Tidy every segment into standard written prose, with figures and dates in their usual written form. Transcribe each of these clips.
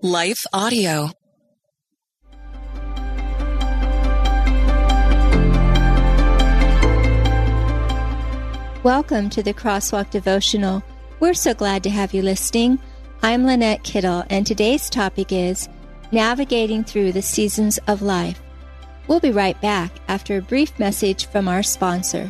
Life Audio. Welcome to the Crosswalk Devotional. We're so glad to have you listening. I'm Lynette Kittle, and today's topic is Navigating Through the Seasons of Life. We'll be right back after a brief message from our sponsor.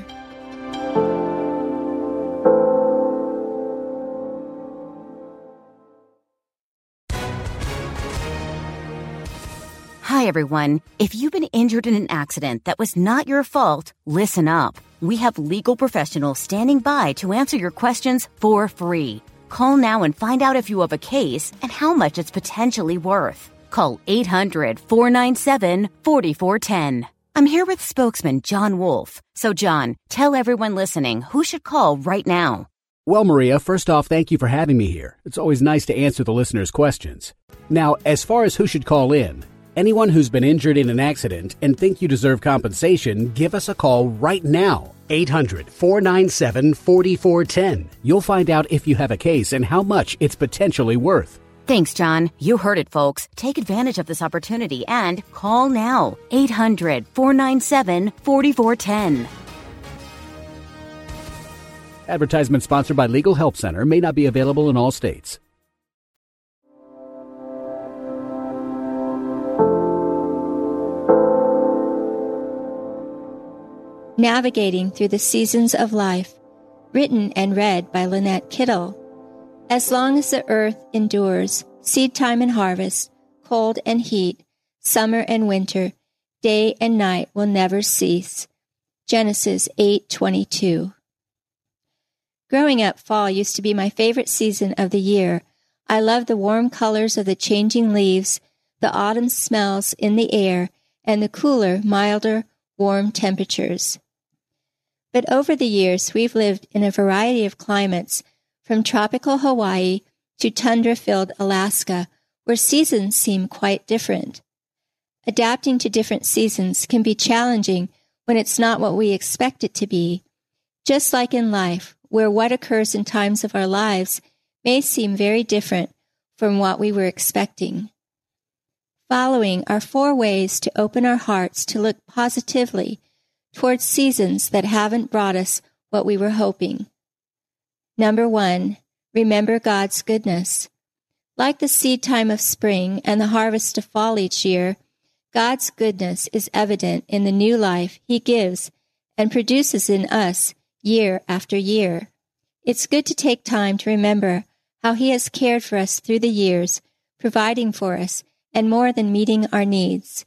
Hi, everyone. If you've been injured in an accident that was not your fault, listen up. We have legal professionals standing by to answer your questions for free. Call now and find out if you have a case and how much it's potentially worth. Call 800-497-4410. I'm here with spokesman John Wolf. So, John, tell everyone listening who should call right now. Well, Maria, first off, thank you for having me here. It's always nice to answer the listeners' questions. Now, as far as who should call in, anyone who's been injured in an accident and think you deserve compensation, give us a call right now. 800-497-4410. You'll find out if you have a case and how much it's potentially worth. Thanks, John. You heard it, folks. Take advantage of this opportunity and call now. 800-497-4410. Advertisement sponsored by Legal Help Center. May not be available in all states. Navigating Through the Seasons of Life, written and read by Lynette Kittle. As long as the earth endures, seed time and harvest, cold and heat, summer and winter, day and night will never cease. Genesis 8:22. Growing up, fall used to be my favorite season of the year. I loved the warm colors of the changing leaves, the autumn smells in the air, and the cooler, milder, warm temperatures. But over the years, we've lived in a variety of climates, from tropical Hawaii to tundra-filled Alaska, where seasons seem quite different. Adapting to different seasons can be challenging when it's not what we expect it to be, just like in life, where what occurs in times of our lives may seem very different from what we were expecting. Following are 4 ways to open our hearts to look positively towards seasons that haven't brought us what we were hoping. Number 1, remember God's goodness. Like the seed time of spring and the harvest of fall each year, God's goodness is evident in the new life He gives and produces in us year after year. It's good to take time to remember how He has cared for us through the years, providing for us, and more than meeting our needs.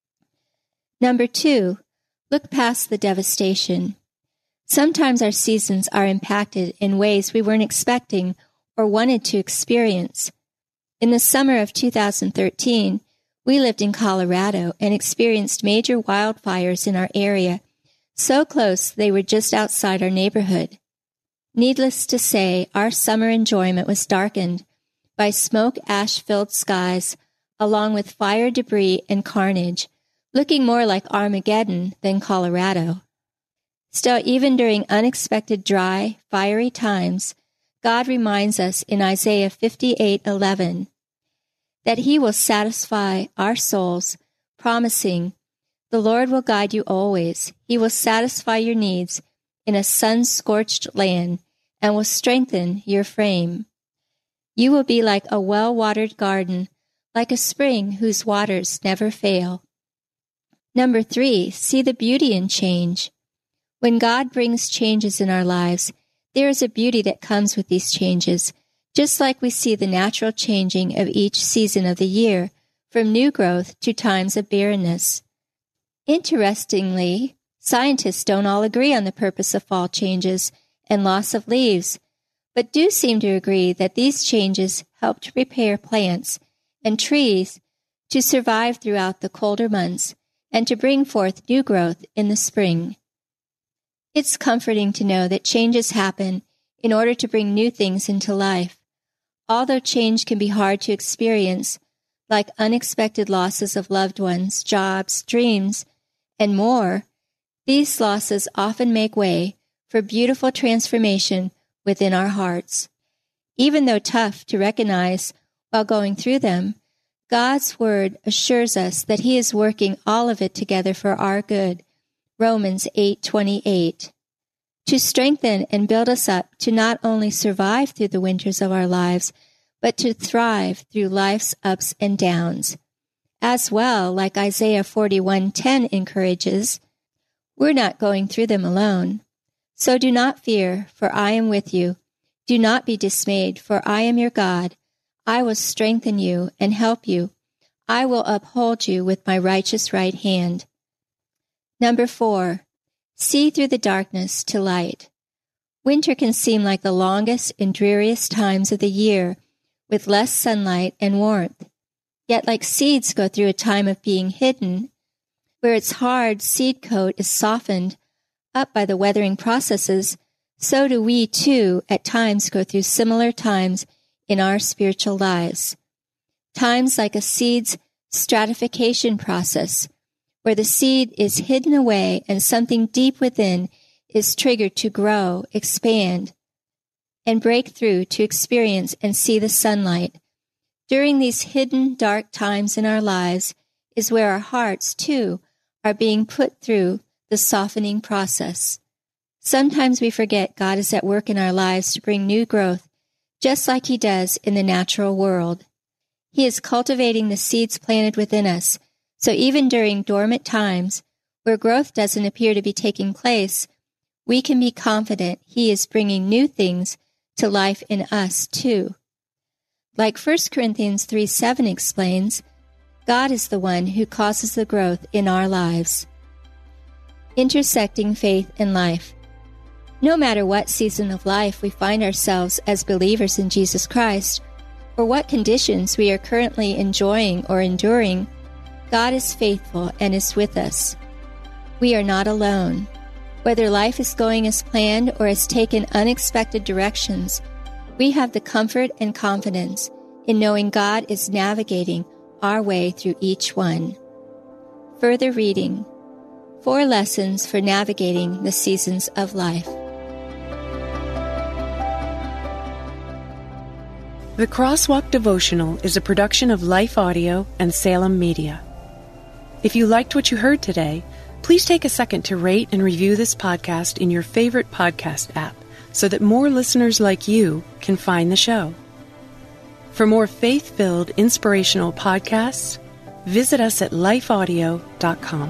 Number 2, look past the devastation. Sometimes our seasons are impacted in ways we weren't expecting or wanted to experience. In the summer of 2013, we lived in Colorado and experienced major wildfires in our area, so close they were just outside our neighborhood. Needless to say, our summer enjoyment was darkened by smoke-ash-filled skies, along with fire debris and carnage, looking more like Armageddon than Colorado. Still, even during unexpected dry, fiery times, God reminds us in Isaiah 58:11 that He will satisfy our souls, promising, "The Lord will guide you always. He will satisfy your needs in a sun-scorched land and will strengthen your frame. You will be like a well-watered garden, like a spring whose waters never fail." Number 3, see the beauty in change. When God brings changes in our lives, there is a beauty that comes with these changes, just like we see the natural changing of each season of the year, from new growth to times of barrenness. Interestingly, scientists don't all agree on the purpose of fall changes and loss of leaves, but do seem to agree that these changes help to prepare plants and trees to survive throughout the colder months and to bring forth new growth in the spring. It's comforting to know that changes happen in order to bring new things into life. Although change can be hard to experience, like unexpected losses of loved ones, jobs, dreams, and more, these losses often make way for beautiful transformation within our hearts. Even though tough to recognize while going through them, God's word assures us that he is working all of it together for our good. Romans 8:28. To strengthen and build us up to not only survive through the winters of our lives, but to thrive through life's ups and downs. As well, like Isaiah 41:10 encourages, we're not going through them alone. So do not fear, for I am with you. Do not be dismayed, for I am your God. I will strengthen you and help you. I will uphold you with my righteous right hand. Number 4, see through the darkness to light. Winter can seem like the longest and dreariest times of the year, with less sunlight and warmth. Yet like seeds go through a time of being hidden, where its hard seed coat is softened up by the weathering processes, so do we too at times go through similar times in our spiritual lives. Times like a seed's stratification process, where the seed is hidden away and something deep within is triggered to grow, expand, and break through to experience and see the sunlight. During these hidden, dark times in our lives is where our hearts, too, are being put through the softening process. Sometimes we forget God is at work in our lives to bring new growth, just like he does in the natural world. He is cultivating the seeds planted within us, so even during dormant times, where growth doesn't appear to be taking place, we can be confident he is bringing new things to life in us, too. Like 1 Corinthians 3:7 explains, God is the one who causes the growth in our lives. Intersecting faith and life. No matter what season of life we find ourselves as believers in Jesus Christ, or what conditions we are currently enjoying or enduring, God is faithful and is with us. We are not alone. Whether life is going as planned or has taken unexpected directions, we have the comfort and confidence in knowing God is navigating our way through each one. Further reading. 4 lessons for navigating the seasons of life. The Crosswalk Devotional is a production of Life Audio and Salem Media. If you liked what you heard today, please take a second to rate and review this podcast in your favorite podcast app so that more listeners like you can find the show. For more faith-filled, inspirational podcasts, visit us at lifeaudio.com.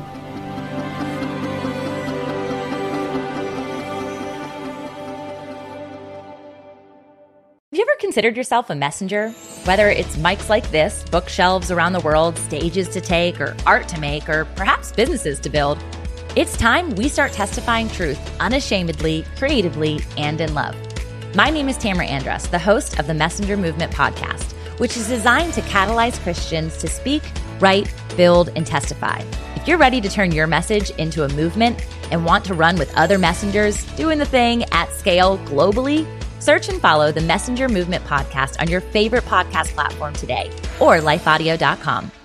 Have you ever considered yourself a messenger? Whether it's mics like this, bookshelves around the world, stages to take, or art to make, or perhaps businesses to build, it's time we start testifying truth unashamedly, creatively, and in love. My name is Tamara Andrus, the host of the Messenger Movement podcast, which is designed to catalyze Christians to speak, write, build, and testify. If you're ready to turn your message into a movement and want to run with other messengers doing the thing at scale globally, search and follow the Messenger Movement podcast on your favorite podcast platform today or lifeaudio.com.